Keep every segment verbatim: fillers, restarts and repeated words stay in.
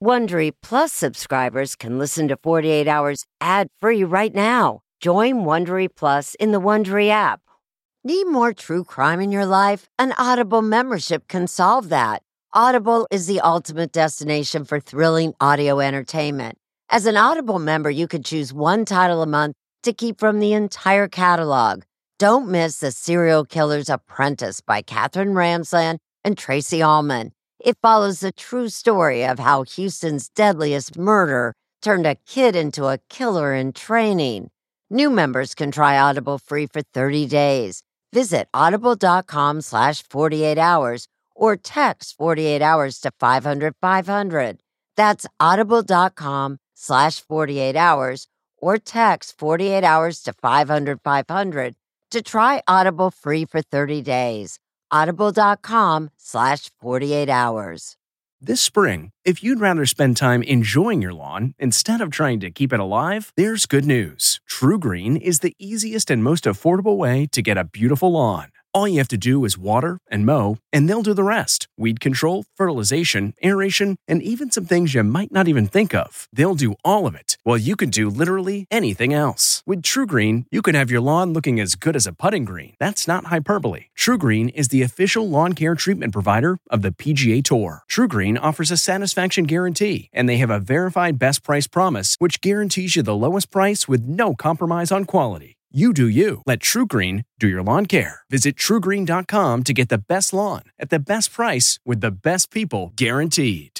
Wondery Plus subscribers can listen to forty-eight hours ad-free right now. Join Wondery Plus in the Wondery app. Need more true crime in your life? An Audible membership can solve that. Audible is the ultimate destination for thrilling audio entertainment. As an Audible member, you can choose one title a month to keep from the entire catalog. Don't miss The Serial Killer's Apprentice by Katherine Ramsland and Tracy Ullman. It follows the true story of how Houston's deadliest murder turned a kid into a killer in training. New members can try Audible free for thirty days. Visit audible.com slash 48 hours or text forty-eight hours to five hundred five hundred. That's audible.com slash 48 hours or text forty-eight hours to five hundred five hundred to try Audible free for thirty days. Audible.com slash 48 hours. This spring, if you'd rather spend time enjoying your lawn instead of trying to keep it alive, there's good news. True Green is the easiest and most affordable way to get a beautiful lawn. All you have to do is water and mow, and they'll do the rest. Weed control, fertilization, aeration, and even some things you might not even think of. They'll do all of it, while you can do literally anything else. With True Green, you can have your lawn looking as good as a putting green. That's not hyperbole. True Green is the official lawn care treatment provider of the P G A Tour. True Green offers a satisfaction guarantee, and they have a verified best price promise, which guarantees you the lowest price with no compromise on quality. You do you. Let True Green do your lawn care. Visit true green dot com to get the best lawn at the best price with the best people guaranteed.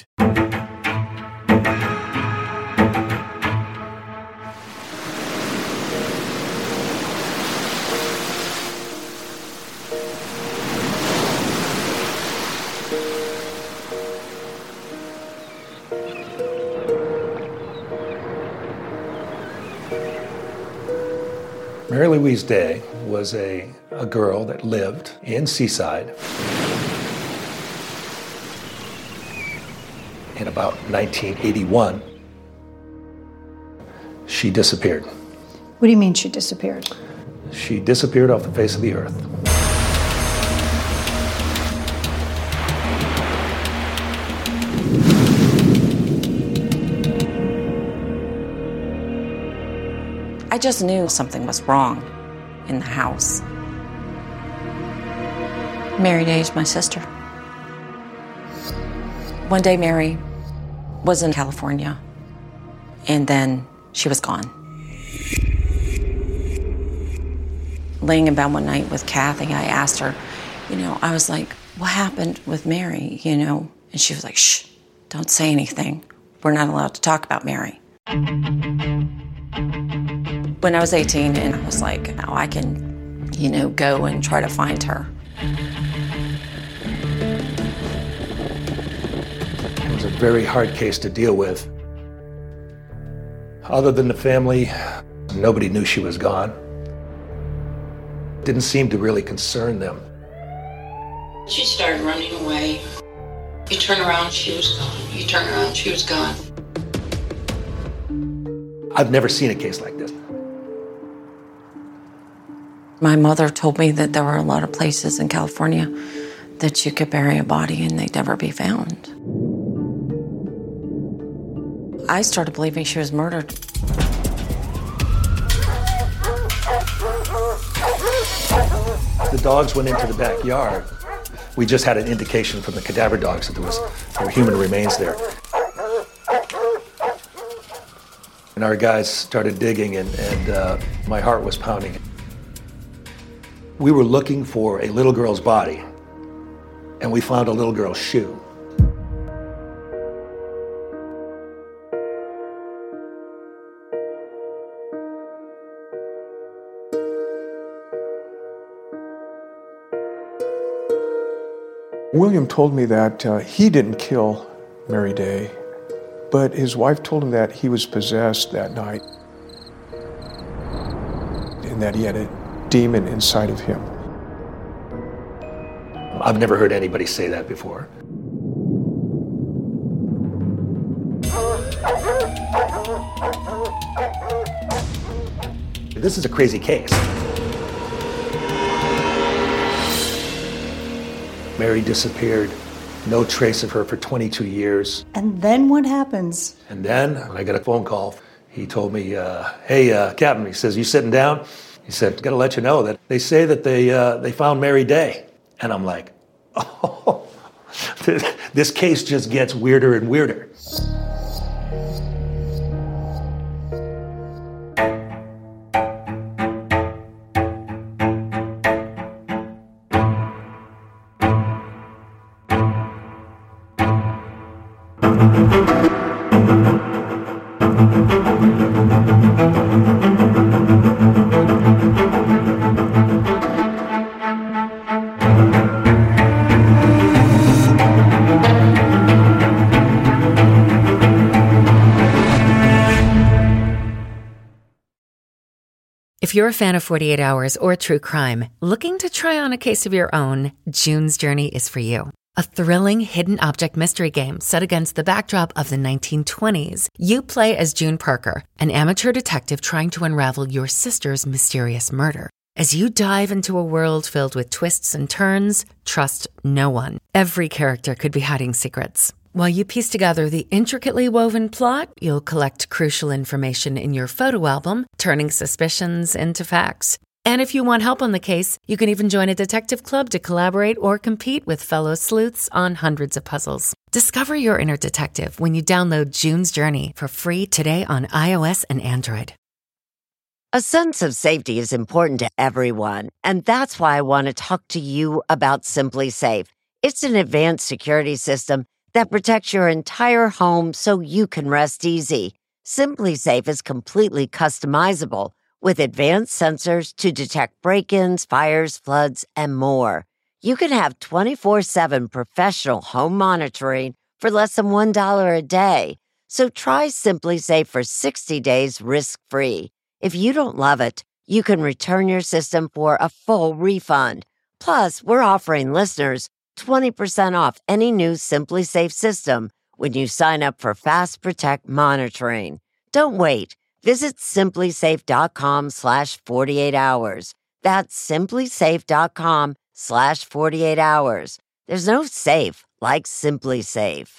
Mary Louise Day was a, a girl that lived in Seaside. In about nineteen eighty-one, she disappeared. What do you mean she disappeared? She disappeared off the face of the earth. I just knew something was wrong in the house. Mary Day is my sister. One day Mary was in California, and then she was gone. Laying in bed one night with Kathy, I asked her, you know, I was like, what happened with Mary, you know? And she was like, shh, don't say anything. We're not allowed to talk about Mary. When I was eighteen, and I was like, now I can, you know, go and try to find her. It was a very hard case to deal with. Other than the family, nobody knew she was gone. It didn't seem to really concern them. She started running away. You turn around, she was gone. You turn around, she was gone. I've never seen a case like this. My mother told me that there were a lot of places in California that you could bury a body and they'd never be found. I started believing she was murdered. The dogs went into the backyard. We just had an indication from the cadaver dogs that there was there were human remains there. And our guys started digging, and, and uh, my heart was pounding. We were looking for a little girl's body, and we found a little girl's shoe. William told me that uh, he didn't kill Mary Day, but his wife told him that he was possessed that night and that he had a demon inside of him. I've never heard anybody say that before. This is a crazy case. Mary disappeared No trace of her for twenty-two years. And then what happens? And then when I got a phone call, he told me, uh, hey, uh, Captain, he says, you sitting down? He said, got to let you know that they say that they uh, they found Mary Day. And I'm like, oh, this case just gets weirder and weirder. If you're a fan of forty-eight hours or true crime, looking to try on a case of your own, June's Journey is for you. A thrilling hidden object mystery game set against the backdrop of the nineteen twenties. You play as June Parker, an amateur detective trying to unravel your sister's mysterious murder. As you dive into a world filled with twists and turns, trust no one. Every character could be hiding secrets. While you piece together the intricately woven plot, you'll collect crucial information in your photo album, turning suspicions into facts. And if you want help on the case, you can even join a detective club to collaborate or compete with fellow sleuths on hundreds of puzzles. Discover your inner detective when you download June's Journey for free today on iOS and Android. A sense of safety is important to everyone, and that's why I want to talk to you about Simply Safe. It's an advanced security system that protects your entire home so you can rest easy. Simply Safe is completely customizable with advanced sensors to detect break-ins, fires, floods, and more. You can have twenty-four seven professional home monitoring for less than one dollar a day. So try Simply Safe for sixty days risk-free. If you don't love it, you can return your system for a full refund. Plus, we're offering listeners twenty percent off any new Simply Safe system when you sign up for Fast Protect monitoring. Don't wait. Visit simplysafe.com slash 48 hours. That's simplysafe.com slash 48 hours. There's no safe like Simply Safe.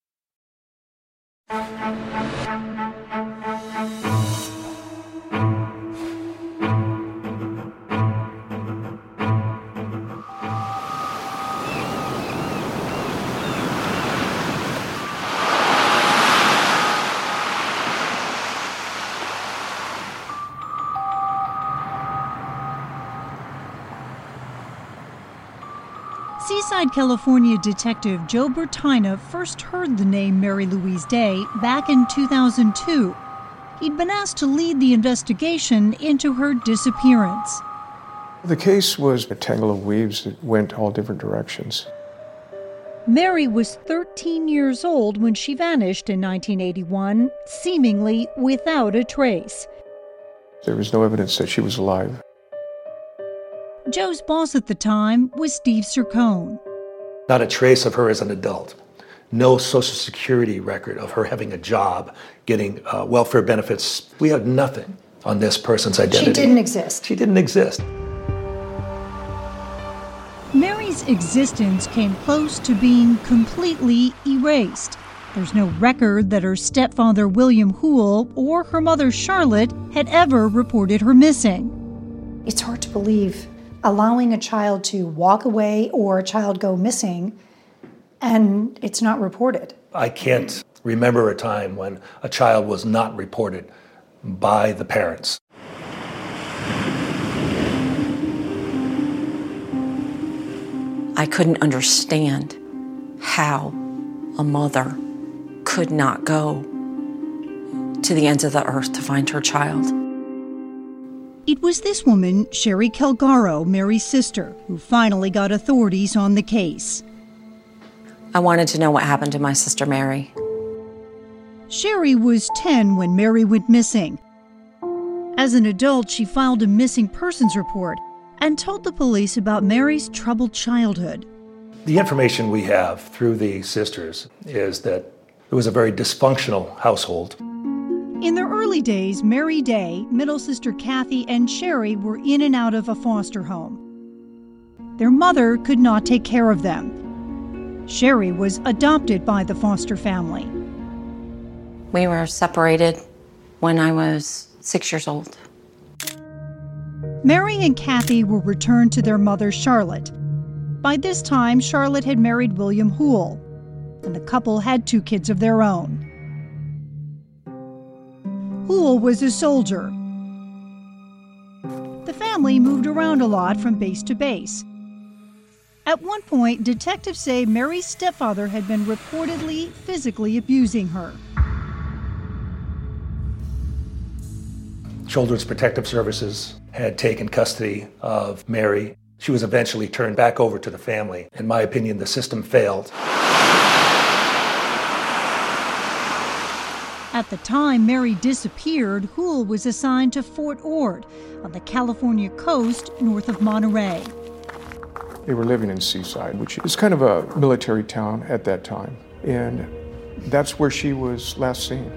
Seaside, California detective Joe Bertina first heard the name Mary Louise Day back in two thousand two. He'd been asked to lead the investigation into her disappearance. The case was a tangle of weaves that went all different directions. Mary was thirteen years old when she vanished in nineteen eighty-one, seemingly without a trace. There was no evidence that she was alive. Joe's boss at the time was Steve Sircone. Not a trace of her as an adult. No Social Security record of her having a job, getting uh, welfare benefits. We have nothing on this person's identity. She didn't exist. She didn't exist. Mary's existence came close to being completely erased. There's no record that her stepfather William Hoole or her mother Charlotte had ever reported her missing. It's hard to believe. Allowing a child to walk away or a child go missing, and it's not reported. I can't remember a time when a child was not reported by the parents. I couldn't understand how a mother could not go to the ends of the earth to find her child. It was this woman, Sherry Calgaro, Mary's sister, who finally got authorities on the case. I wanted to know what happened to my sister Mary. Sherry was ten when Mary went missing. As an adult, she filed a missing persons report and told the police about Mary's troubled childhood. The information we have through the sisters is that it was a very dysfunctional household. In their early days, Mary Day, middle sister Kathy, and Sherry were in and out of a foster home. Their mother could not take care of them. Sherry was adopted by the foster family. We were separated when I was six years old. Mary and Kathy were returned to their mother, Charlotte. By this time, Charlotte had married William Hoole, and the couple had two kids of their own. Hoole was a soldier. The family moved around a lot from base to base. At one point, detectives say Mary's stepfather had been reportedly physically abusing her. Children's Protective Services had taken custody of Mary. She was eventually turned back over to the family. In my opinion, the system failed. At the time Mary disappeared, Hoole was assigned to Fort Ord on the California coast north of Monterey. They were living in Seaside, which is kind of a military town at that time. And that's where she was last seen.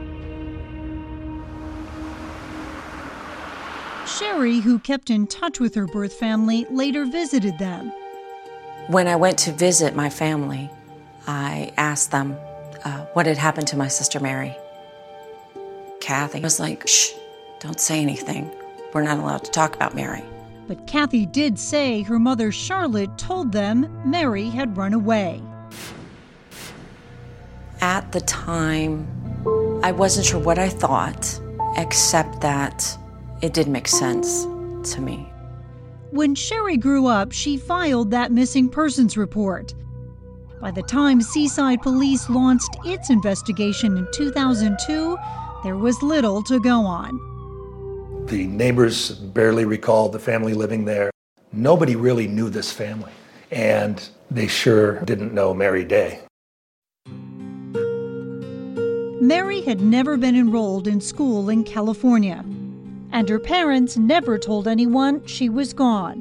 Sherry, who kept in touch with her birth family, later visited them. When I went to visit my family, I asked them uh, what had happened to my sister Mary. Kathy was like, shh, don't say anything. We're not allowed to talk about Mary. But Kathy did say her mother Charlotte told them Mary had run away. At the time, I wasn't sure what I thought, except that it did make sense to me. When Sherry grew up, she filed that missing persons report. By the time Seaside Police launched its investigation in two thousand two, there was little to go on. The neighbors barely recalled the family living there. Nobody really knew this family, and they sure didn't know Mary Day. Mary had never been enrolled in school in California, and her parents never told anyone she was gone.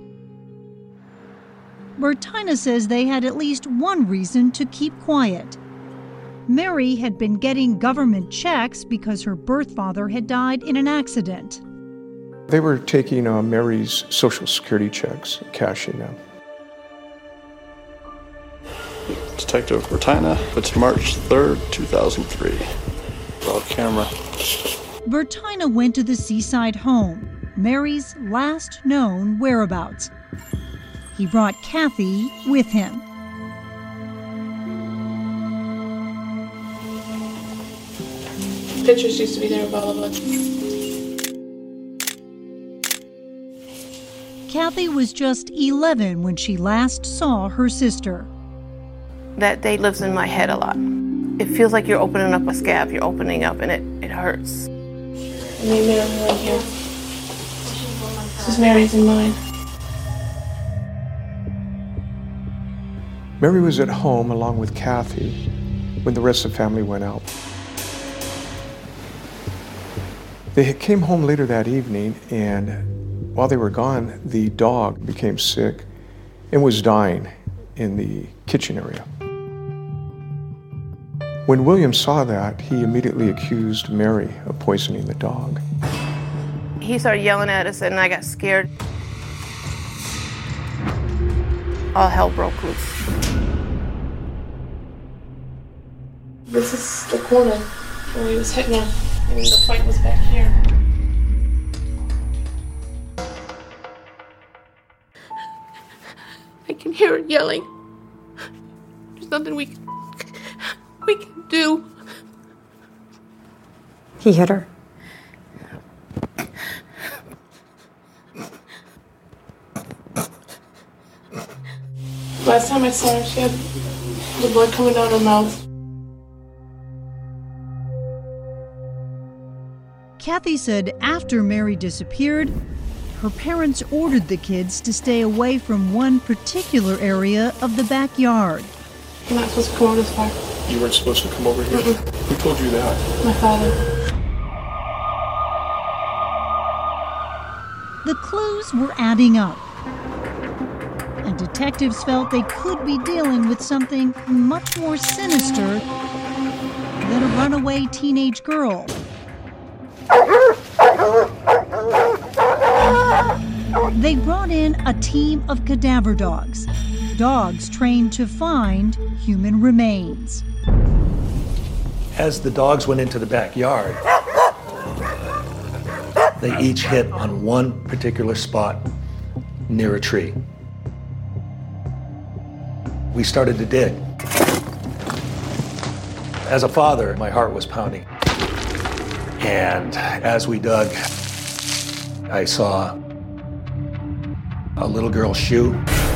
Bertina says they had at least one reason to keep quiet. Mary had been getting government checks because her birth father had died in an accident. They were taking uh, Mary's Social Security checks, cashing them. Detective Bertina, it's March third, two thousand three. Raw camera. Bertina went to the Seaside home, Mary's last known whereabouts. He brought Kathy with him. Pictures used to be there of all of us. Kathy was just eleven when she last saw her sister. That day lives in my head a lot. It feels like you're opening up a scab. You're opening up and it, it hurts. I need Mary right here. This is Mary's and mine. Mary was at home along with Kathy when the rest of the family went out. They came home later that evening, and while they were gone, the dog became sick and was dying in the kitchen area. When William saw that, he immediately accused Mary of poisoning the dog. He started yelling at us, and I got scared. All hell broke loose. This is the corner where he was hitting her, and the fight was back here. I can hear her yelling. There's nothing we can, we can do. He hit her. Last time I saw her, she had the blood coming down her mouth. Kathy said after Mary disappeared, her parents ordered the kids to stay away from one particular area of the backyard. I'm not supposed to come over this far. You weren't supposed to come over here? Mm-mm. Who told you that? My father. The clues were adding up, and detectives felt they could be dealing with something much more sinister than a runaway teenage girl. They brought in a team of cadaver dogs. dogs trained to find human remains. As the dogs went into the backyard, they each hit on one particular spot near a tree. We started to dig. As a father, my heart was pounding. And as we dug, I saw a little girl's shoe.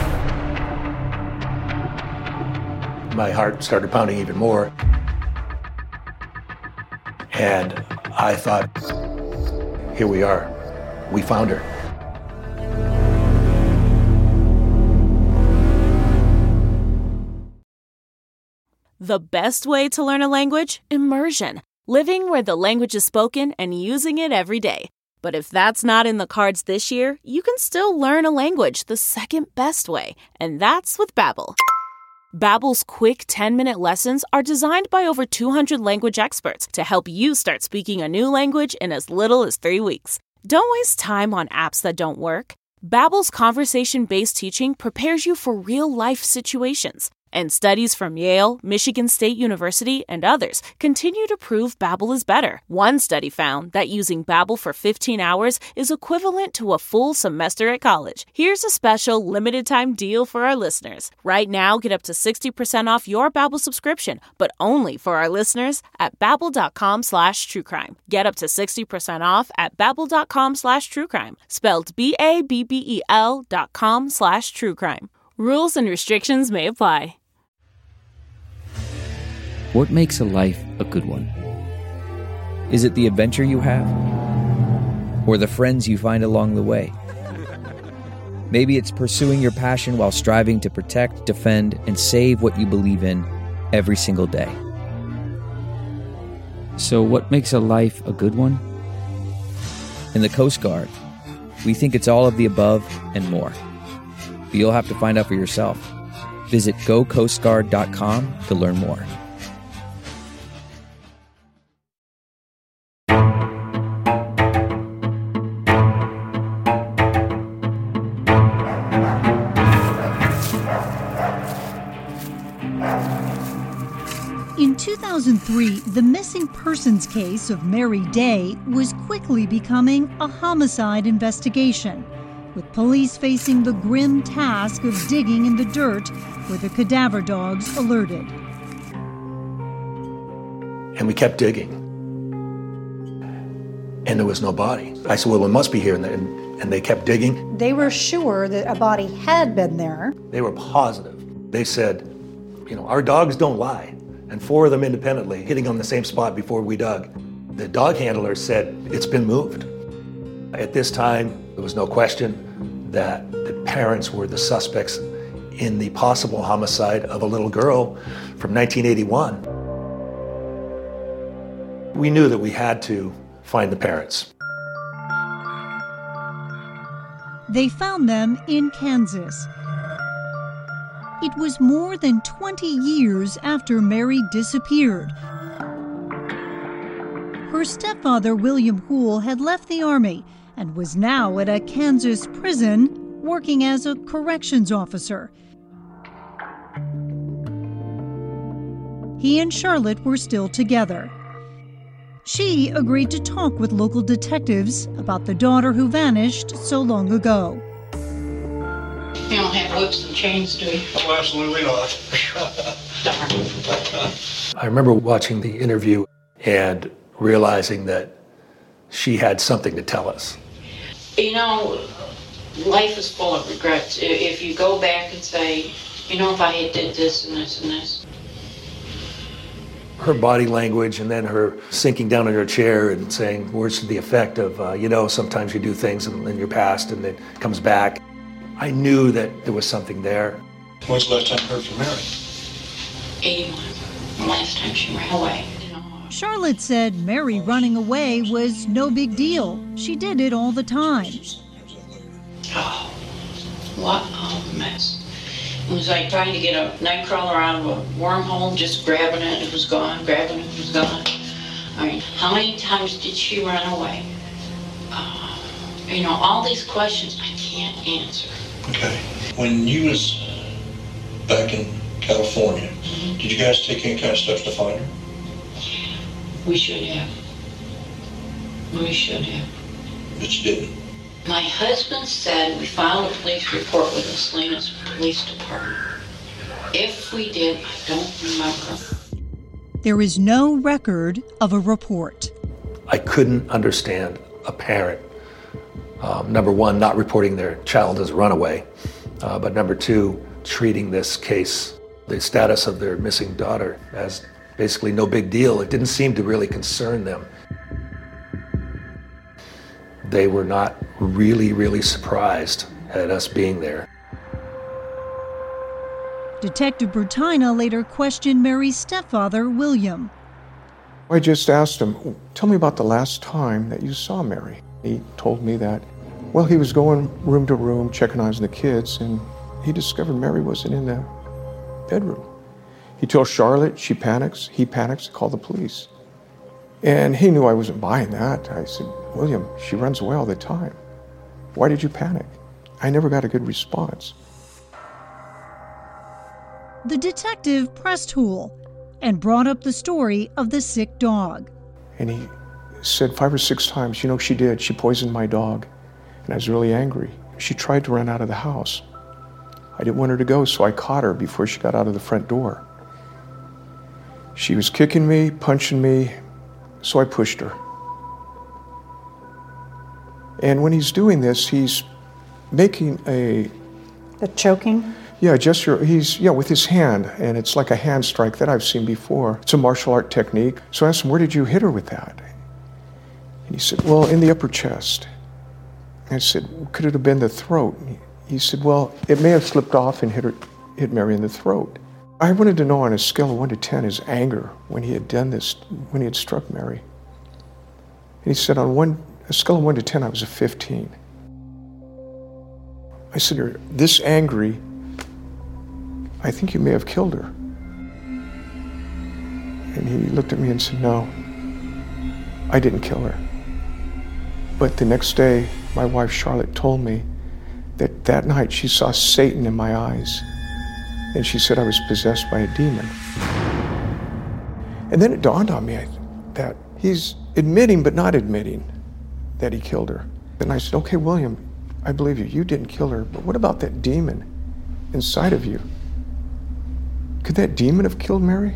My heart started pounding even more. And I thought, here we are. We found her. The best way to learn a language? Immersion. Living where the language is spoken and using it every day. But if that's not in the cards this year, you can still learn a language the second best way, and that's with Babbel. Babbel's quick ten-minute lessons are designed by over two hundred language experts to help you start speaking a new language in as little as three weeks. Don't waste time on apps that don't work. Babbel's conversation-based teaching prepares you for real-life situations. And studies from Yale, Michigan State University, and others continue to prove Babbel is better. One study found that using Babbel for fifteen hours is equivalent to a full semester at college. Here's a special limited-time deal for our listeners. Right now, get up to sixty percent off your Babbel subscription, but only for our listeners at babbel.com slash truecrime. Get up to sixty percent off at babbel.com slash truecrime. Spelled B A B B E L dot com slash truecrime. Rules and restrictions may apply. What makes a life a good one? Is it the adventure you have? Or the friends you find along the way? Maybe it's pursuing your passion while striving to protect, defend, and save what you believe in every single day. So what makes a life a good one? In the Coast Guard, we think it's all of the above and more. But you'll have to find out for yourself. Visit go coast guard dot com to learn more. In two thousand three, the missing persons case of Mary Day was quickly becoming a homicide investigation, with police facing the grim task of digging in the dirt where the cadaver dogs alerted. And we kept digging. And there was no body. I said, well, it must be here. And they, and they kept digging. They were sure that a body had been there. They were positive. They said, you know, our dogs don't lie. And four of them independently, hitting on the same spot before we dug. The dog handler said, it's been moved. At this time, there was no question that the parents were the suspects in the possible homicide of a little girl from nineteen eighty-one. We knew that we had to find the parents. They found them in Kansas. It was more than twenty years after Mary disappeared. Her stepfather, William Hoole, had left the Army and was now at a Kansas prison working as a corrections officer. He and Charlotte were still together. She agreed to talk with local detectives about the daughter who vanished so long ago. You don't have whips and chains, do you? Oh, absolutely not. Darn. I remember watching the interview and realizing that she had something to tell us. You know, life is full of regrets. If you go back and say, you know, if I had did this and this and this. Her body language and then her sinking down in her chair and saying words to the effect of, uh, you know, sometimes you do things in, in your past and it comes back. I knew that there was something there. When's the last time you heard from Mary? eighty-one. The last time she ran away. Charlotte said Mary running away was no big deal. She did it all the time. Oh, what a mess. It was like trying to get a night crawler out of a wormhole, just grabbing it, it was gone, grabbing it, it was gone. I mean, how many times did she run away? Uh, you know, all these questions I can't answer. Okay. When you was back in California. Mm-hmm. Did you guys take any kind of steps to find her? We should have. We should have. But you didn't. My husband said we filed a police report with the Salinas Police Department. If we did, I don't remember. There is no record of a report. I couldn't understand a parent, um, number one, not reporting their child as a runaway, uh, but number two, treating this case, the status of their missing daughter, as basically no big deal. It didn't seem to really concern them. They were not really, really surprised at us being there. Detective Bertina later questioned Mary's stepfather, William. I just asked him, tell me about the last time that you saw Mary. He told me that, well, he was going room to room, checking eyes on the kids, and he discovered Mary wasn't in the bedroom. He told Charlotte, she panics, he panics, called the police. And he knew I wasn't buying that. I said, William, she runs away all the time. Why did you panic? I never got a good response. The detective pressed Houle and brought up the story of the sick dog. And he said five or six times, you know, she did. She poisoned my dog. And I was really angry. She tried to run out of the house. I didn't want her to go, so I caught her before she got out of the front door. She was kicking me, punching me, so I pushed her. And when he's doing this, he's making a... The choking? Yeah, gesture. He's, yeah, with his hand, and it's like a hand strike that I've seen before. It's a martial art technique. So I asked him, where did you hit her with that? And he said, well, in the upper chest. And I said, could it have been the throat? And he, he said, well, it may have slipped off and hit her, hit Mary in the throat. I wanted to know on a scale of one to ten his anger when he had done this, when he had struck Mary. And he said, on one, a scale of one to ten, I was a fifteen. I said, you're this angry, I think you may have killed her. And he looked at me and said, no, I didn't kill her. But the next day, my wife Charlotte told me that that night she saw Satan in my eyes. And she said I was possessed by a demon. And then it dawned on me that he's admitting but not admitting that he killed her. And I said, okay, William, I believe you. You didn't kill her, but what about that demon inside of you? Could that demon have killed Mary?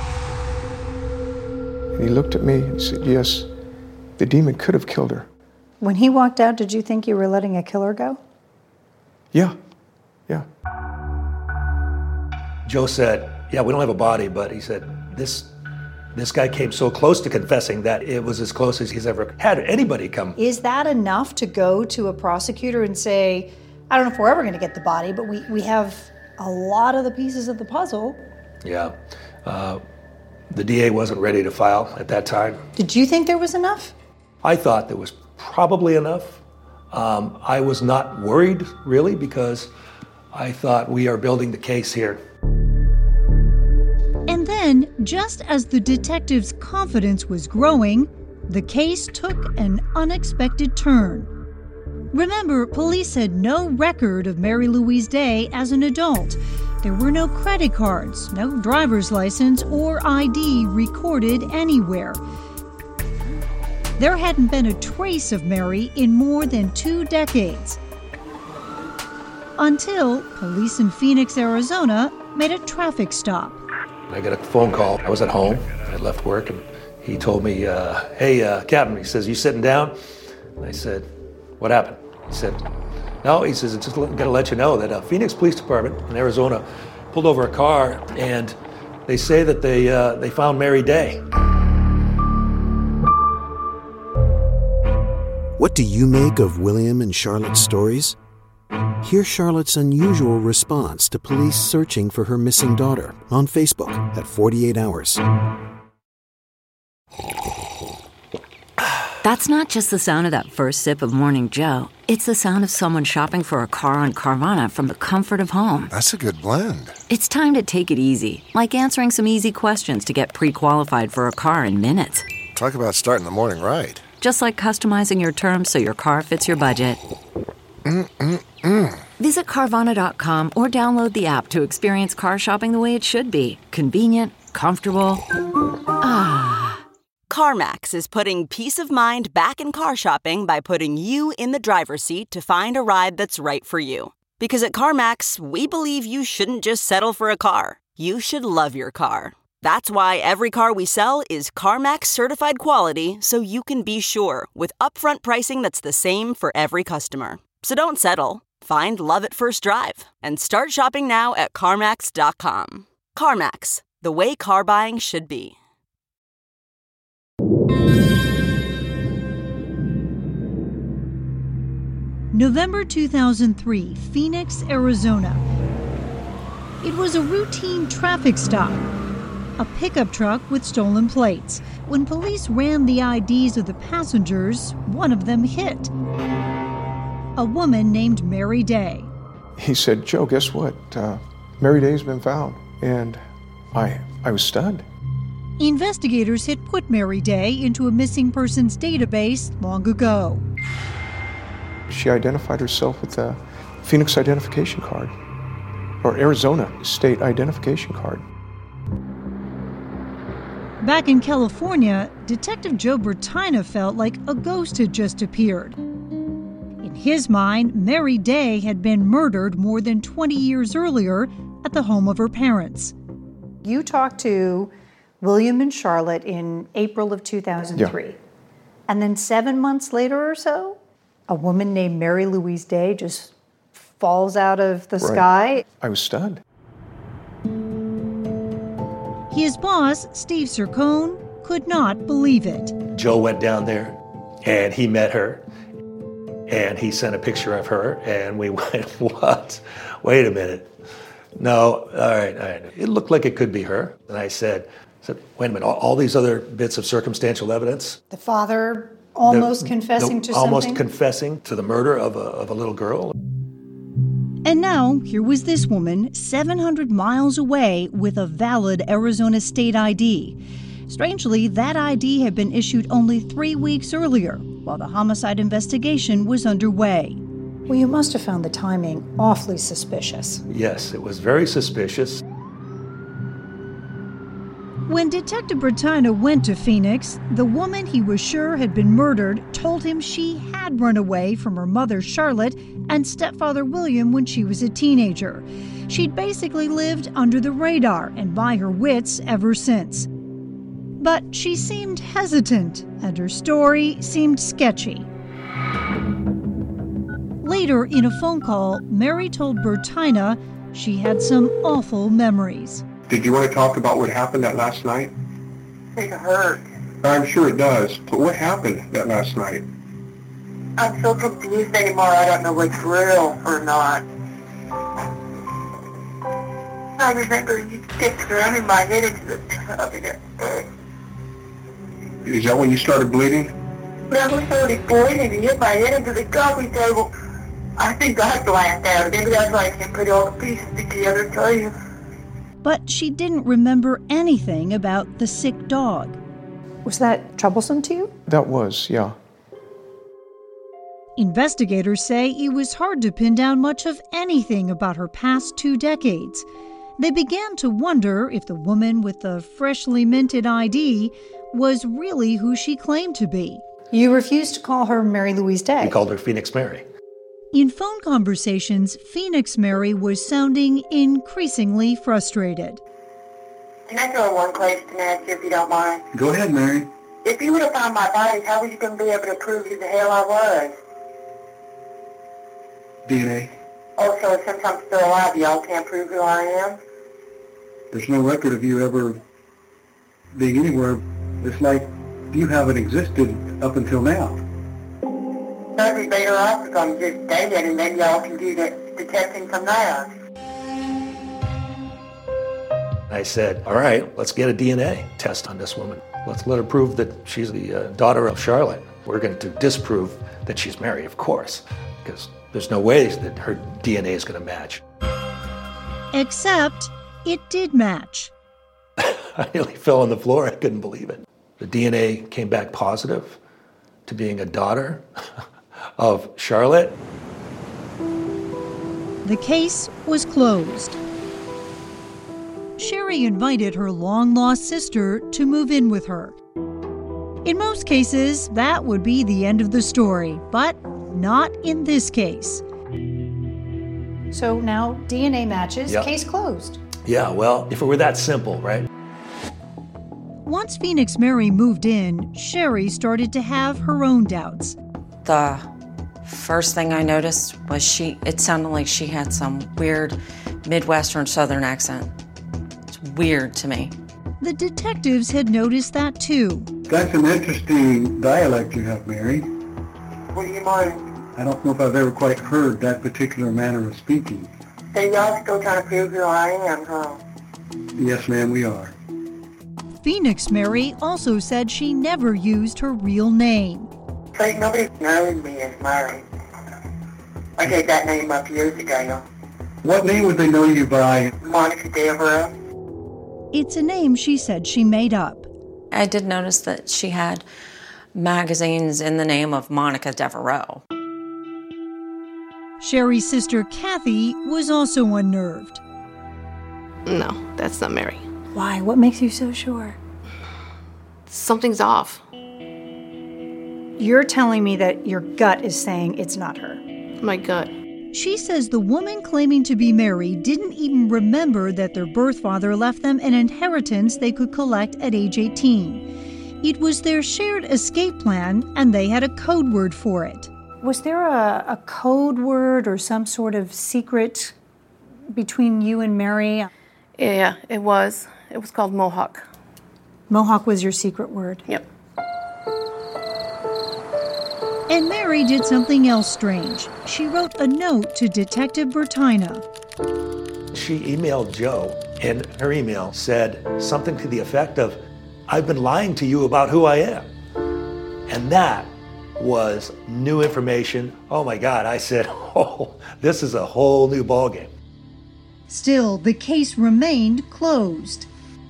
And he looked at me and said, yes, the demon could have killed her. When he walked out, did you think you were letting a killer go? Yeah, yeah. Joe said, yeah, we don't have a body, but he said, this this guy came so close to confessing that it was as close as he's ever had anybody come. Is that enough to go to a prosecutor and say, I don't know if we're ever going to get the body, but we, we have a lot of the pieces of the puzzle? Yeah. Uh, the D A wasn't ready to file at that time. Did you think there was enough? I thought there was probably enough. Um, I was not worried, really, because I thought we are building the case here. And then, just as the detective's confidence was growing, the case took an unexpected turn. Remember, police had no record of Mary Louise Day as an adult. There were no credit cards, no driver's license, or I D recorded anywhere. There hadn't been a trace of Mary in more than two decades. Until police in Phoenix, Arizona, made a traffic stop. I got a phone call. I was at home. I had left work, and he told me, uh, hey, uh, Captain, he says, you sitting down? And I said, what happened? He said, no, he says, I just got to let you know that uh, Phoenix Police Department in Arizona pulled over a car, and they say that they uh, they found Mary Day. What do you make of William and Charlotte's stories? Hear Charlotte's unusual response to police searching for her missing daughter on Facebook at forty-eight hours. That's not just the sound of that first sip of Morning Joe. It's the sound of someone shopping for a car on Carvana from the comfort of home. That's a good blend. It's time to take it easy, like answering some easy questions to get pre-qualified for a car in minutes. Talk about starting the morning right. Just like customizing your terms so your car fits your budget. Mm-mm-mm. Visit Carvana dot com or download the app to experience car shopping the way it should be. Convenient, comfortable. Ah. CarMax is putting peace of mind back in car shopping by putting you in the driver's seat to find a ride that's right for you. Because at CarMax, we believe you shouldn't just settle for a car. You should love your car. That's why every car we sell is CarMax certified quality, so you can be sure with upfront pricing that's the same for every customer. So don't settle. Find love at first drive and start shopping now at CarMax dot com. CarMax, the way car buying should be. November two thousand three, Phoenix, Arizona. It was a routine traffic stop. A pickup truck with stolen plates. When police ran the I Ds of the passengers, one of them hit a woman named Mary Day. He said, Joe, guess what? Uh, Mary Day's been found. And I, I was stunned. Investigators had put Mary Day into a missing persons database long ago. She identified herself with a Phoenix identification card, or Arizona state identification card. Back in California, Detective Joe Bertina felt like a ghost had just appeared. In his mind, Mary Day had been murdered more than twenty years earlier at the home of her parents. You talked to William and Charlotte in April of two thousand three. Yeah. And then seven months later or so, a woman named Mary Louise Day just falls out of the Right. sky. I was stunned. His boss, Steve Sircone, could not believe it. Joe went down there and he met her and he sent a picture of her and we went, what? Wait a minute. No, all right, all right. It looked like it could be her. And I said, I said wait a minute, all, all these other bits of circumstantial evidence? The father almost The- confessing the- to almost something? confessing to the murder of a, of a little girl. And now, here was this woman seven hundred miles away with a valid Arizona state I D. Strangely, that I D had been issued only three weeks earlier, while the homicide investigation was underway. Well, you must have found the timing awfully suspicious. Yes, it was very suspicious. When Detective Bertina went to Phoenix, the woman he was sure had been murdered told him she had run away from her mother, Charlotte, and stepfather, William, when she was a teenager. She'd basically lived under the radar and by her wits ever since. But she seemed hesitant, and her story seemed sketchy. Later, in a phone call, Mary told Bertina she had some awful memories. Did you want to talk about what happened that last night? It hurt. I'm sure it does. But what happened that last night? I'm so confused anymore. I don't know what's real or not. I remember you just running my head into the tub and it hurt. Is that when you started bleeding? I was already bleeding and hit my head into the coffee table. I think I blacked out. Maybe that's why I can't put all the pieces together and tell you. But she didn't remember anything about the sick dog. Was that troublesome to you? That was, yeah. Investigators say it was hard to pin down much of anything about her past two decades. They began to wonder if the woman with the freshly minted I D was really who she claimed to be. You refused to call her Mary Louise Day. We called her Phoenix Mary. In phone conversations, Phoenix Mary was sounding increasingly frustrated. Can I throw one question at you if you don't mind? Go ahead, Mary. If you would have found my body, how were you going to be able to prove who the hell I was? D N A. Oh, so since I'm still alive, y'all can't prove who I am? There's no record of you ever being anywhere. It's like you haven't existed up until now. That'd be better off if I'm just dead and then y'all can do the, the testing from there. I said, all right, let's get a D N A test on this woman. Let's let her prove that she's the uh, daughter of Charlotte. We're going to disprove that she's Mary, of course, because there's no way that her D N A is going to match. Except it did match. I nearly fell on the floor. I couldn't believe it. The D N A came back positive to being a daughter of Charlotte. The case was closed. Sherry invited her long-lost sister to move in with her. In most cases, that would be the end of the story, but not in this case. So now D N A matches, Yep. case closed. Yeah, well, if it were that simple, right? Once Phoenix Mary moved in, Sherry started to have her own doubts. The first thing I noticed was she, it sounded like she had some weird Midwestern Southern accent. It's weird to me. The detectives had noticed that too. That's an interesting dialect you have, Mary. What do you mind? I don't know if I've ever quite heard that particular manner of speaking. So y'all still trying to prove who I am, huh? Yes, ma'am, we are. Phoenix Mary also said she never used her real name. See, nobody knows me as Mary. I gave that name up years ago. What name would they know you by? Monica Devereaux. It's a name she said she made up. I did notice that she had magazines in the name of Monica Devereaux. Sherry's sister Kathy was also unnerved. No, that's not Mary. Why? What makes you so sure? Something's off. You're telling me that your gut is saying it's not her. My gut. She says the woman claiming to be Mary didn't even remember that their birth father left them an inheritance they could collect at age eighteen. It was their shared escape plan, and they had a code word for it. Was there a, a code word or some sort of secret between you and Mary? Yeah, it was. It was called Mohawk. Mohawk was your secret word? Yep. And Mary did something else strange. She wrote a note to Detective Bertina. She emailed Joe, and her email said something to the effect of, "I've been lying to you about who I am." And that was new information. Oh my God, I said, oh, this is a whole new ballgame. Still, the case remained closed.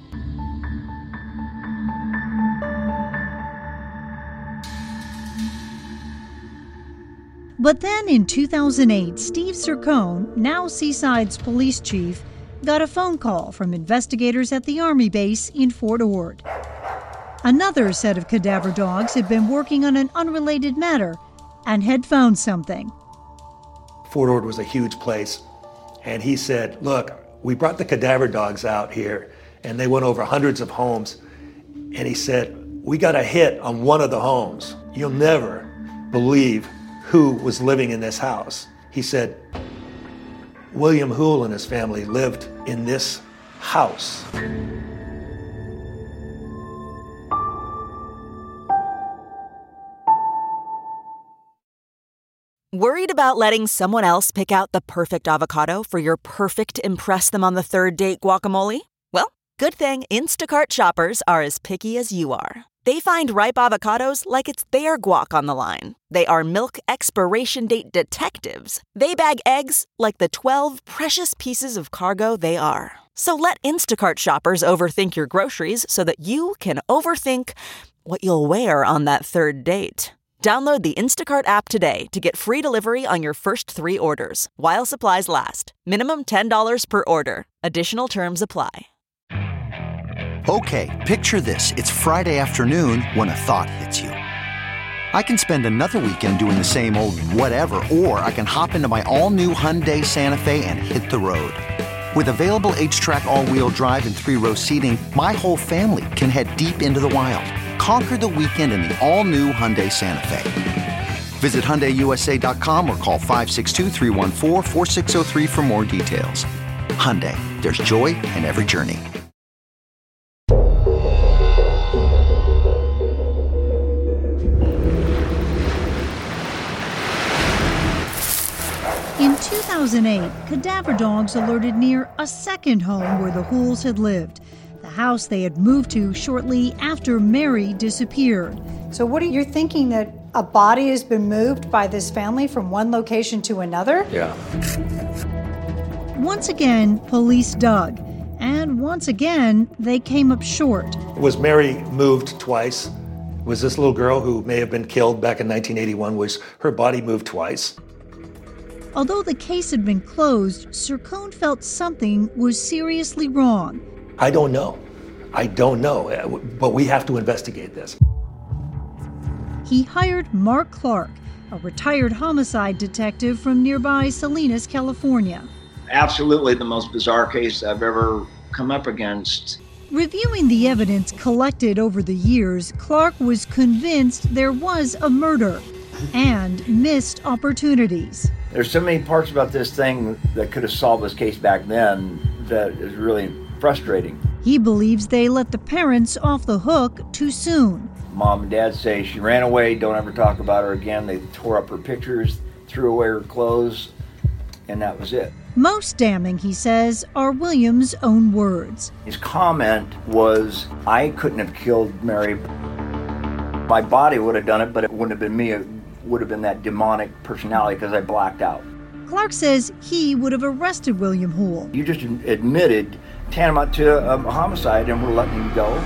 But then in two thousand eight, Steve Sircone, now Seaside's police chief, got a phone call from investigators at the Army base in Fort Ord. Another set of cadaver dogs had been working on an unrelated matter and had found something. Fort Ord was a huge place, and he said, look, we brought the cadaver dogs out here, and they went over hundreds of homes, and he said, we got a hit on one of the homes. You'll never believe who was living in this house. He said, William Hoole and his family lived in this house. Worried about letting someone else pick out the perfect avocado for your perfect impress them on the third date guacamole? Well, good thing Instacart shoppers are as picky as you are. They find ripe avocados like it's their guac on the line. They are milk expiration date detectives. They bag eggs like the twelve precious pieces of cargo they are. So let Instacart shoppers overthink your groceries so that you can overthink what you'll wear on that third date. Download the Instacart app today to get free delivery on your first three orders, while supplies last. Minimum ten dollars per order. Additional terms apply. Okay, picture this. It's Friday afternoon when a thought hits you. I can spend another weekend doing the same old whatever, or I can hop into my all-new Hyundai Santa Fe and hit the road. With available H-Track all-wheel drive and three-row seating, my whole family can head deep into the wild. Conquer the weekend in the all-new Hyundai Santa Fe. Visit Hyundai U S A dot com or call five six two, three one four, four six zero three for more details. Hyundai, there's joy in every journey. In two thousand eight, cadaver dogs alerted near a second home where the Hooles had lived, the house they had moved to shortly after Mary disappeared. So what are you thinking, that a body has been moved by this family from one location to another? Yeah. Once again, police dug, and once again, they came up short. Was Mary moved twice? Was this little girl who may have been killed back in nineteen eighty-one, was her body moved twice? Although the case had been closed, Sircone felt something was seriously wrong. I don't know. I don't know, but we have to investigate this. He hired Mark Clark, a retired homicide detective from nearby Salinas, California. Absolutely the most bizarre case I've ever come up against. Reviewing the evidence collected over the years, Clark was convinced there was a murder and missed opportunities. There's so many parts about this thing that could have solved this case back then that is really frustrating. He believes they let the parents off the hook too soon. Mom and Dad say she ran away, don't ever talk about her again. They tore up her pictures, threw away her clothes, and that was it. Most damning, he says, are William's own words. His comment was, I couldn't have killed Mary. My body would have done it, but it wouldn't have been me. It would have been that demonic personality because I blacked out. Clark says he would have arrested William Hoole. You just admitted tantamount to a homicide and we're letting you go.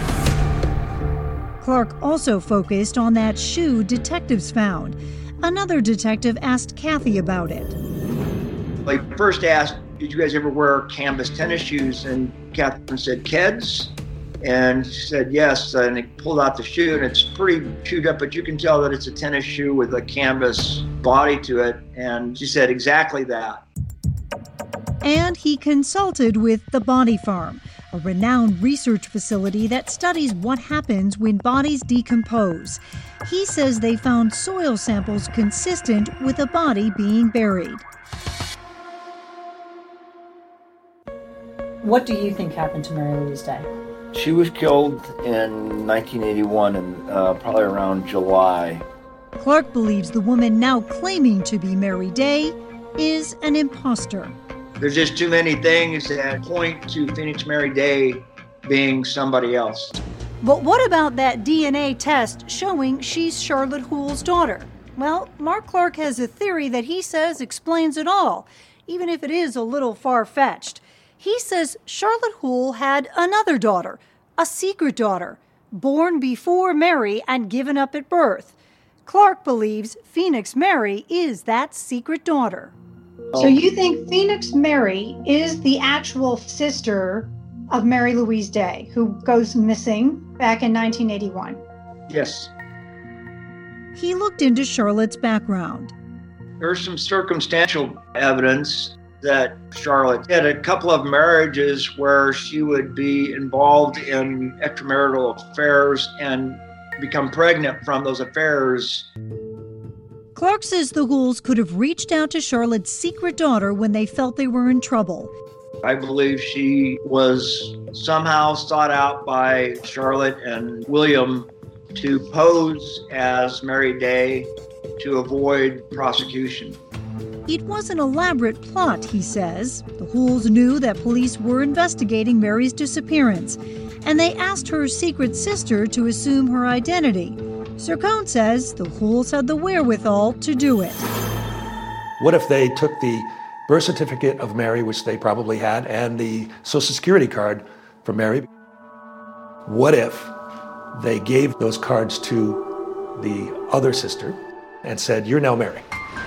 Clark also focused on that shoe detectives found. Another detective asked Kathy about it. They first asked, did you guys ever wear canvas tennis shoes? And Catherine said, Keds? And she said, yes. And they pulled out the shoe, and it's pretty chewed up, but you can tell that it's a tennis shoe with a canvas body to it. And she said, exactly that. And he consulted with the Body Farm, a renowned research facility that studies what happens when bodies decompose. He says they found soil samples consistent with a body being buried. What do you think happened to Mary Louise Day? She was killed in nineteen eighty-one, and uh, probably around July. Clark believes the woman now claiming to be Mary Day is an imposter. There's just too many things that point to Phoenix Mary Day being somebody else. But what about that D N A test showing she's Charlotte Hoole's daughter? Well, Mark Clark has a theory that he says explains it all, even if it is a little far-fetched. He says Charlotte Hoole had another daughter, a secret daughter, born before Mary and given up at birth. Clark believes Phoenix Mary is that secret daughter. So you think Phoenix Mary is the actual sister of Mary Louise Day, who goes missing back in nineteen eighty-one? Yes. He looked into Charlotte's background. There's some circumstantial evidence that Charlotte had a couple of marriages where she would be involved in extramarital affairs and become pregnant from those affairs. Clark says the Hooles could have reached out to Charlotte's secret daughter when they felt they were in trouble. I believe she was somehow sought out by Charlotte and William to pose as Mary Day to avoid prosecution. It was an elaborate plot, he says. The Hooles knew that police were investigating Mary's disappearance, and they asked her secret sister to assume her identity. Sircone says the Hooles had the wherewithal to do it. What if they took the birth certificate of Mary, which they probably had, and the Social Security card for Mary? What if they gave those cards to the other sister and said, you're now Mary?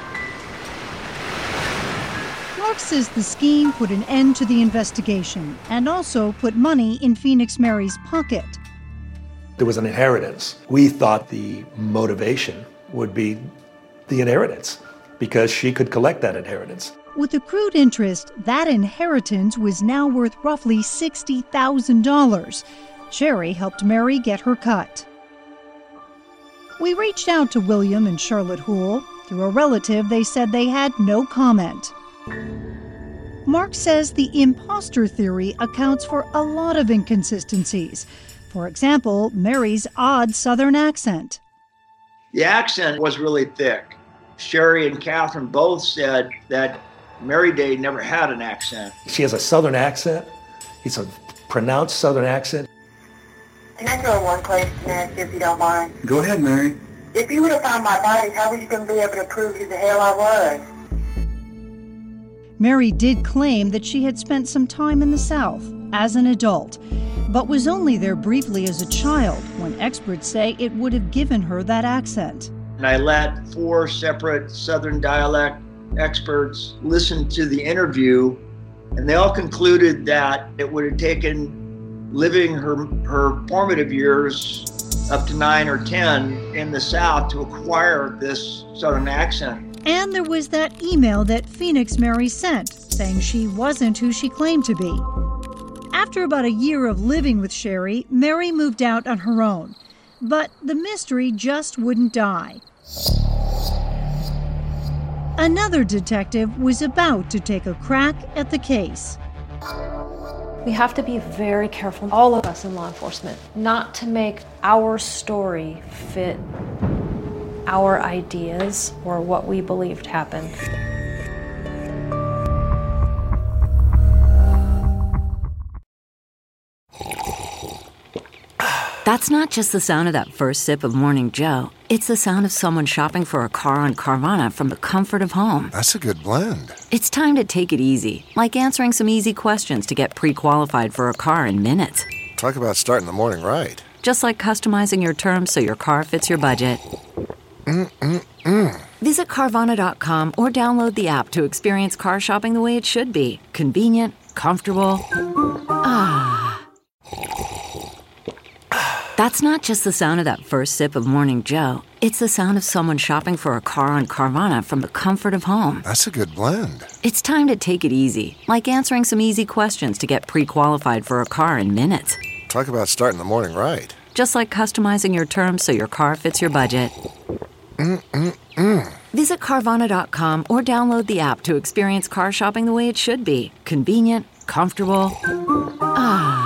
Clark says the scheme put an end to the investigation and also put money in Phoenix Mary's pocket. There was an inheritance. We thought the motivation would be the inheritance because she could collect that inheritance. With accrued interest, that inheritance was now worth roughly sixty thousand dollars. Sherry helped Mary get her cut. We reached out to William and Charlotte Hoole. Through a relative, they said they had no comment. Mark says the imposter theory accounts for a lot of inconsistencies. For example, Mary's odd Southern accent. The accent was really thick. Sherry and Catherine both said that Mary Day never had an accent. She has a Southern accent. It's a pronounced Southern accent. Can I throw one question at you if you don't mind? Go ahead, Mary. If you would have found my body, how were you going to be able to prove who the hell I was? Mary did claim that she had spent some time in the South as an adult, but was only there briefly as a child when experts say it would have given her that accent. And I let four separate Southern dialect experts listened to the interview, and they all concluded that it would have taken living her, her formative years up to nine or ten in the South to acquire this Southern accent. And there was that email that Phoenix Mary sent, saying she wasn't who she claimed to be. After about a year of living with Sherry, Mary moved out on her own. But the mystery just wouldn't die. Another detective was about to take a crack at the case. We have to be very careful, all of us in law enforcement, not to make our story fit our ideas or what we believed happened. That's not just the sound of that first sip of Morning Joe. It's the sound of someone shopping for a car on Carvana from the comfort of home. That's a good blend. It's time to take it easy, like answering some easy questions to get pre-qualified for a car in minutes. Talk about starting the morning right. Just like customizing your terms so your car fits your budget. Mm-mm-mm. Visit Carvana dot com or download the app to experience car shopping the way it should be. Convenient, comfortable. Ah. That's not just the sound of that first sip of Morning Joe. It's the sound of someone shopping for a car on Carvana from the comfort of home. That's a good blend. It's time to take it easy, like answering some easy questions to get pre-qualified for a car in minutes. Talk about starting the morning right. Just like customizing your terms so your car fits your budget. Mm-mm-mm. Visit Carvana dot com or download the app to experience car shopping the way it should be. Convenient, comfortable. Ah.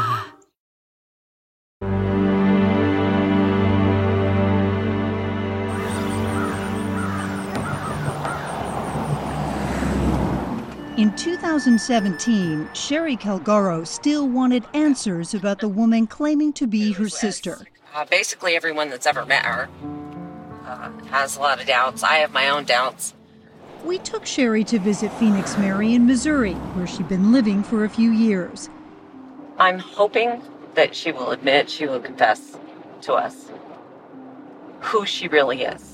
In two thousand seventeen, Sherry Calgaro still wanted answers about the woman claiming to be her sister. Uh, basically, everyone that's ever met her uh, has a lot of doubts. I have my own doubts. We took Sherry to visit Phoenix Mary in Missouri, where she'd been living for a few years. I'm hoping that she will admit, she will confess to us who she really is.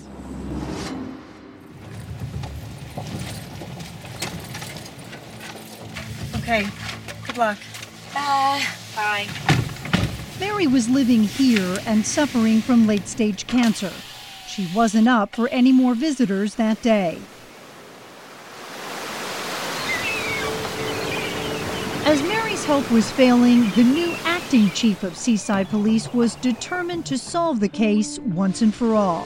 Okay, good luck. Uh, bye. Mary was living here and suffering from late-stage cancer. She wasn't up for any more visitors that day. As Mary's health was failing, the new acting chief of Seaside Police was determined to solve the case once and for all.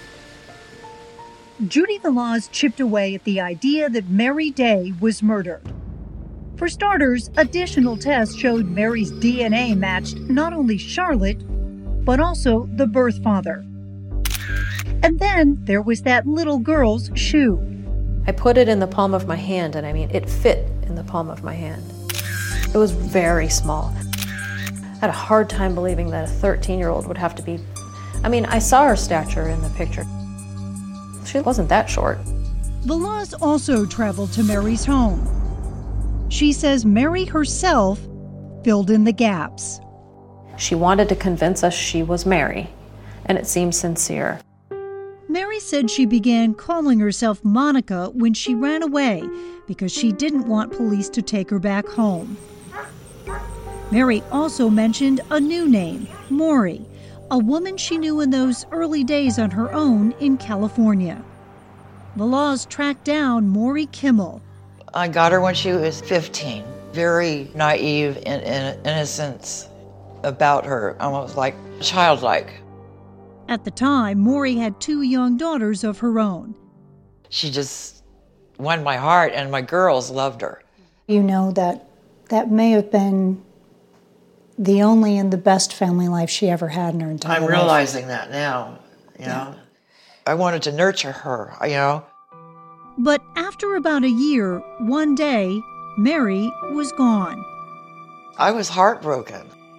Judy Veloz chipped away at the idea that Mary Day was murdered. For starters, additional tests showed Mary's D N A matched not only Charlotte, but also the birth father. And then there was that little girl's shoe. I put it in the palm of my hand, and I mean, it fit in the palm of my hand. It was very small. I had a hard time believing that a thirteen-year-old would have to be... I mean, I saw her stature in the picture. She wasn't that short. Veloz also traveled to Mary's home. She says Mary herself filled in the gaps. She wanted to convince us she was Mary, and it seemed sincere. Mary said she began calling herself Monica when she ran away because she didn't want police to take her back home. Mary also mentioned a new name, Maury, a woman she knew in those early days on her own in California. Veloz tracked down Maury Kimmel. I got her when she was fifteen. Very naive and in innocence about her, almost like childlike. At the time, Maury had two young daughters of her own. She just won my heart, and my girls loved her. You know that that may have been the only and the best family life she ever had in her entire I'm life. realizing that now, you Yeah. know. I wanted to nurture her, you know. But after about a year, one day, Mary was gone. I was heartbroken.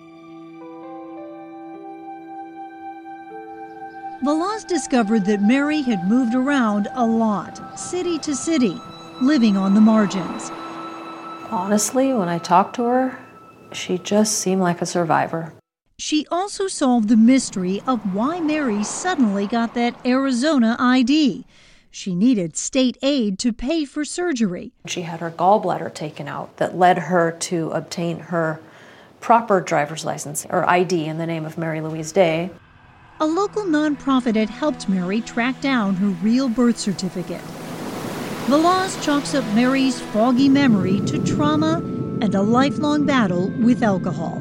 Veloz discovered that Mary had moved around a lot, city to city, living on the margins. Honestly, when I talked to her, she just seemed like a survivor. She also solved the mystery of why Mary suddenly got that Arizona I D. She needed state aid to pay for surgery. She had her gallbladder taken out that led her to obtain her proper driver's license, or I D, in the name of Mary Louise Day. A local nonprofit had helped Mary track down her real birth certificate. Veloz chalks up Mary's foggy memory to trauma and a lifelong battle with alcohol.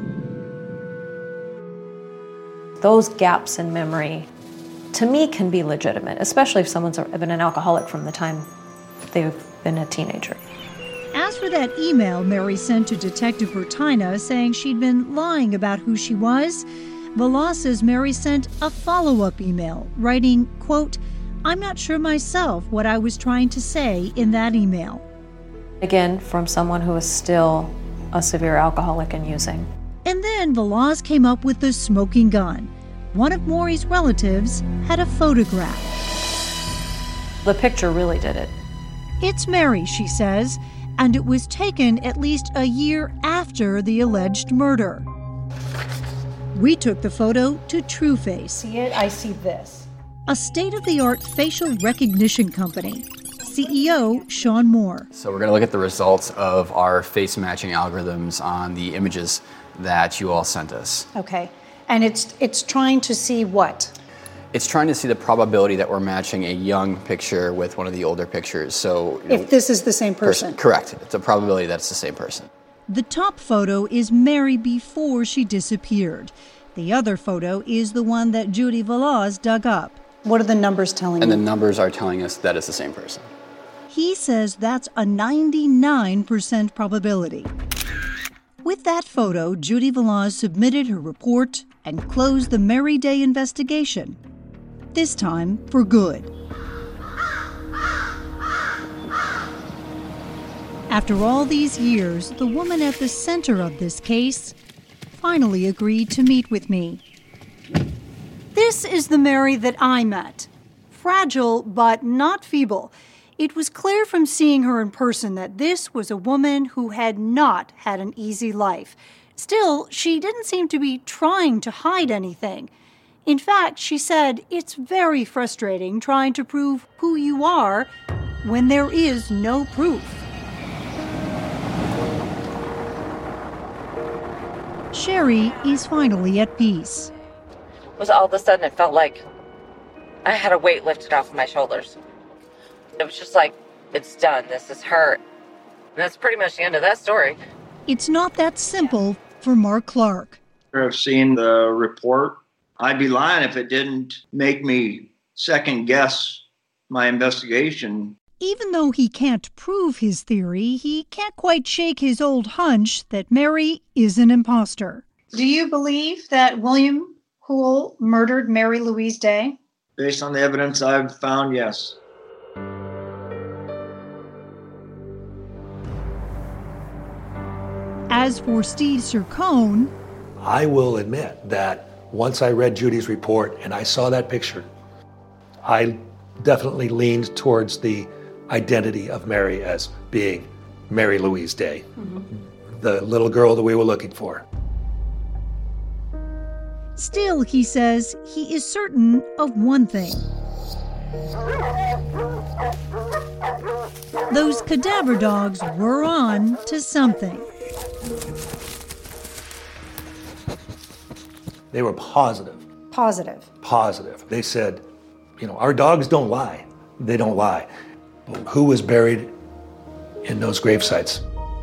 Those gaps in memory, to me, can be legitimate, especially if someone's been an alcoholic from the time they've been a teenager. As for that email Mary sent to Detective Bertina saying she'd been lying about who she was, Veloz says Mary sent a follow-up email writing, quote, "I'm not sure myself what I was trying to say in that email." Again, from someone who is still a severe alcoholic and using. And then Veloz came up with the smoking gun. One of Maury's relatives had a photograph. The picture really did it. It's Mary, she says, and it was taken at least a year after the alleged murder. We took the photo to TrueFace. See it? I see this. A state-of-the-art facial recognition company. C E O Sean Moore. So we're going to look at the results of our face matching algorithms on the images that you all sent us. Okay. And it's it's trying to see what? It's trying to see the probability that we're matching a young picture with one of the older pictures. So if know, this is the same person. person. Correct. It's a probability that it's the same person. The top photo is Mary before she disappeared. The other photo is the one that Judy Veloz dug up. What are the numbers telling and you? And the numbers are telling us that it's the same person. He says that's a ninety-nine percent probability. With that photo, Judy Veloz submitted her report and closed the Mary Day investigation. This time for good. After all these years, the woman at the center of this case finally agreed to meet with me. This is the Mary that I met. Fragile, but not feeble. It was clear from seeing her in person that this was a woman who had not had an easy life. Still, she didn't seem to be trying to hide anything. In fact, she said, it's very frustrating trying to prove who you are when there is no proof. Sherry is finally at peace. It was all of a sudden, it felt like I had a weight lifted off of my shoulders. It was just like, it's done. This is her. And that's pretty much the end of that story. It's not that simple for Mark Clark. I've seen the report. I'd be lying if it didn't make me second guess my investigation. Even though he can't prove his theory, he can't quite shake his old hunch that Mary is an imposter. Do you believe that William Hoole murdered Mary Louise Day? Based on the evidence I've found, yes. As for Steve Sircone, I will admit that once I read Judy's report and I saw that picture, I definitely leaned towards the identity of Mary as being Mary Louise Day, mm-hmm. the little girl that we were looking for. Still, he says, he is certain of one thing. Those cadaver dogs were on to something. They were positive. Positive. Positive. They said, you know, our dogs don't lie. They don't lie. But who was buried in those grave sites?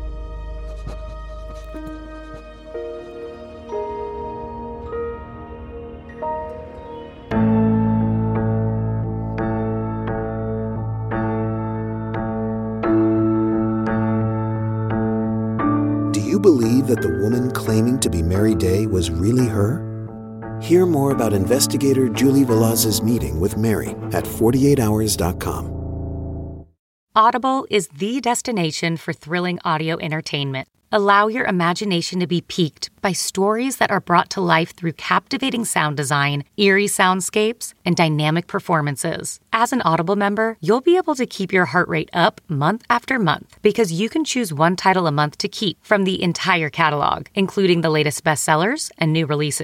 Do you believe that the woman claiming to be Mary Day was really her? Hear more about investigator Julie Veloz's meeting with Mary at forty-eight hours dot com. Audible is the destination for thrilling audio entertainment. Allow your imagination to be piqued by stories that are brought to life through captivating sound design, eerie soundscapes, and dynamic performances. As an Audible member, you'll be able to keep your heart rate up month after month because you can choose one title a month to keep from the entire catalog, including the latest bestsellers and new releases.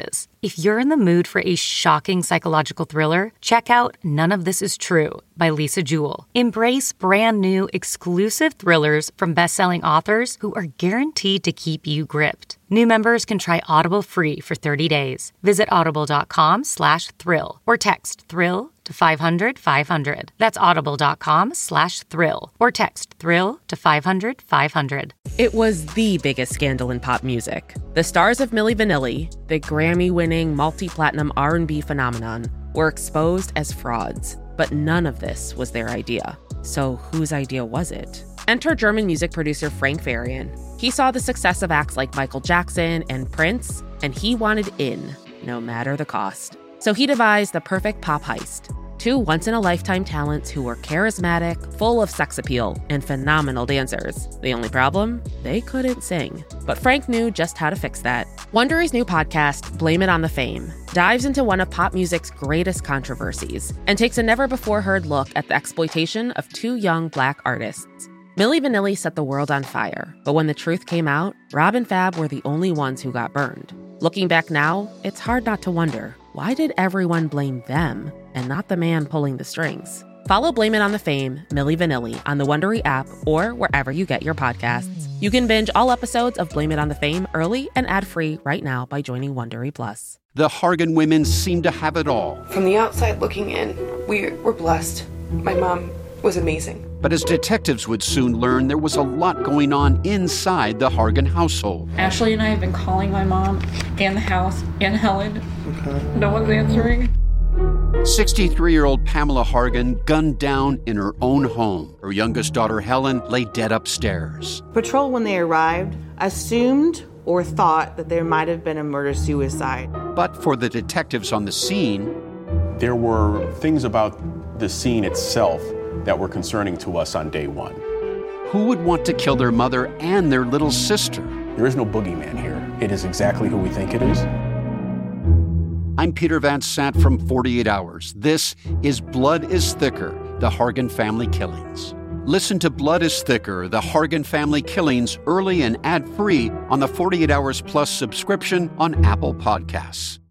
If you're in the mood for a shocking psychological thriller, check out None of This Is True by Lisa Jewell. Embrace brand new exclusive thrillers from best-selling authors who are guaranteed to keep you gripped. New members can try Audible free for thirty days. Visit audible.com slash thrill or text thrill to five hundred five hundred. That's audible.com slash thrill or text thrill to five hundred five hundred. It was the biggest scandal in pop music. The stars of Milli Vanilli, the Grammy-winning multi-platinum R and B phenomenon, were exposed as frauds. But none of this was their idea. So whose idea was it? Enter German music producer Frank Farian. He saw the success of acts like Michael Jackson and Prince, and he wanted in, no matter the cost. So he devised the perfect pop heist. Two once-in-a-lifetime talents who were charismatic, full of sex appeal, and phenomenal dancers. The only problem? They couldn't sing. But Frank knew just how to fix that. Wondery's new podcast, Blame It on the Fame, dives into one of pop music's greatest controversies and takes a never-before-heard look at the exploitation of two young Black artists. Milli Vanilli set the world on fire, but when the truth came out, Rob and Fab were the only ones who got burned. Looking back now, it's hard not to wonder, why did everyone blame them and not the man pulling the strings? Follow Blame It on the Fame, Milli Vanilli on the Wondery app or wherever you get your podcasts. You can binge all episodes of Blame It on the Fame early and ad-free right now by joining Wondery Plus. The Hargan women seem to have it all. From the outside looking in, we were blessed. My mom was amazing. But as detectives would soon learn, there was a lot going on inside the Hargan household. Ashley and I have been calling my mom and the house and Helen. Okay. No one's answering. sixty-three-year-old Pamela Hargan gunned down in her own home. Her youngest daughter, Helen, lay dead upstairs. Patrol, when they arrived, assumed or thought that there might have been a murder-suicide. But for the detectives on the scene, there were things about the scene itself that were concerning to us on day one. Who would want to kill their mother and their little sister? There is no boogeyman here. It is exactly who we think it is. I'm Peter Van Sant from forty-eight hours. This is Blood is Thicker, the Hargan Family Killings. Listen to Blood is Thicker, the Hargan Family Killings early and ad-free on the forty-eight hours Plus subscription on Apple Podcasts.